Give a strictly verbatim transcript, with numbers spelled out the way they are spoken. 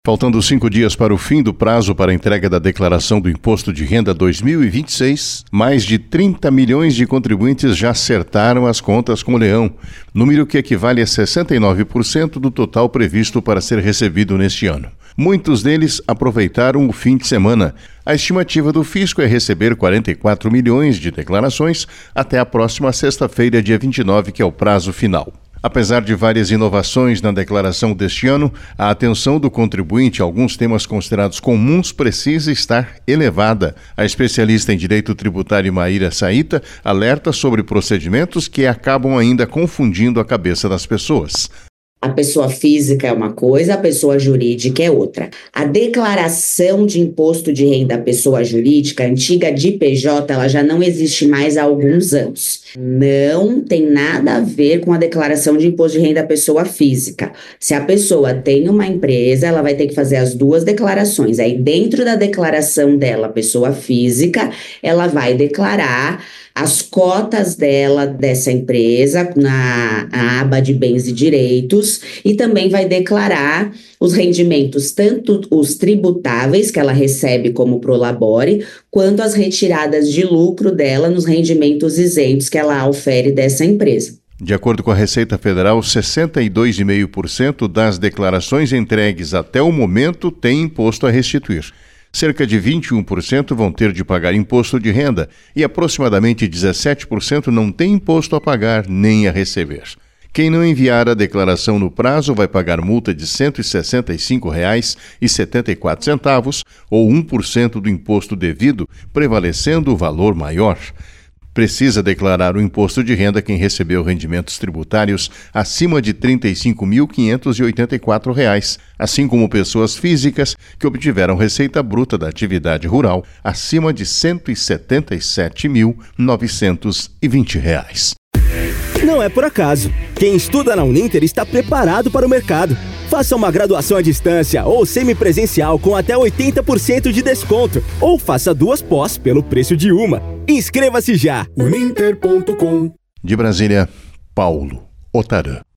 Faltando cinco dias para o fim do prazo para a entrega da declaração do Imposto de Renda dois mil e vinte e seis, mais de trinta milhões de contribuintes já acertaram as contas com o Leão, número que equivale a sessenta e nove por cento do total previsto para ser recebido neste ano. Muitos deles aproveitaram o fim de semana. A estimativa do fisco é receber quarenta e quatro milhões de declarações até a próxima sexta-feira, dia vinte e nove, que é o prazo final. Apesar de várias inovações na declaração deste ano, a atenção do contribuinte a alguns temas considerados comuns precisa estar elevada. A especialista em direito tributário Maíra Saíta alerta sobre procedimentos que acabam ainda confundindo a cabeça das pessoas. A pessoa física é uma coisa, a pessoa jurídica é outra. A declaração de imposto de renda à pessoa jurídica, antiga de P J, ela já não existe mais há alguns anos. Não tem nada a ver com a declaração de imposto de renda à pessoa física. Se a pessoa tem uma empresa, ela vai ter que fazer as duas declarações. Aí, dentro da declaração dela, pessoa física, ela vai declarar as cotas dela, dessa empresa, na aba de bens e direitos, e também vai declarar os rendimentos, tanto os tributáveis que ela recebe como prolabore, quanto as retiradas de lucro dela nos rendimentos isentos que ela ofere dessa empresa. De acordo com a Receita Federal, sessenta e dois vírgula cinco por cento das declarações entregues até o momento têm imposto a restituir. Cerca de vinte e um por cento vão ter de pagar imposto de renda e aproximadamente dezessete por cento não tem imposto a pagar nem a receber. Quem não enviar a declaração no prazo vai pagar multa de cento e sessenta e cinco reais e setenta e quatro centavos ou um por cento do imposto devido, prevalecendo o valor maior. Precisa declarar o imposto de renda quem recebeu rendimentos tributários acima de trinta e cinco mil quinhentos e oitenta e quatro reais, assim como pessoas físicas que obtiveram receita bruta da atividade rural acima de cento e setenta e sete mil novecentos e vinte reais. Não é por acaso. Quem estuda na Uninter está preparado para o mercado. Faça uma graduação à distância ou semipresencial com até oitenta por cento de desconto. Ou faça duas pós pelo preço de uma. Inscreva-se já! uninter ponto com. De Brasília, Paulo Otarã.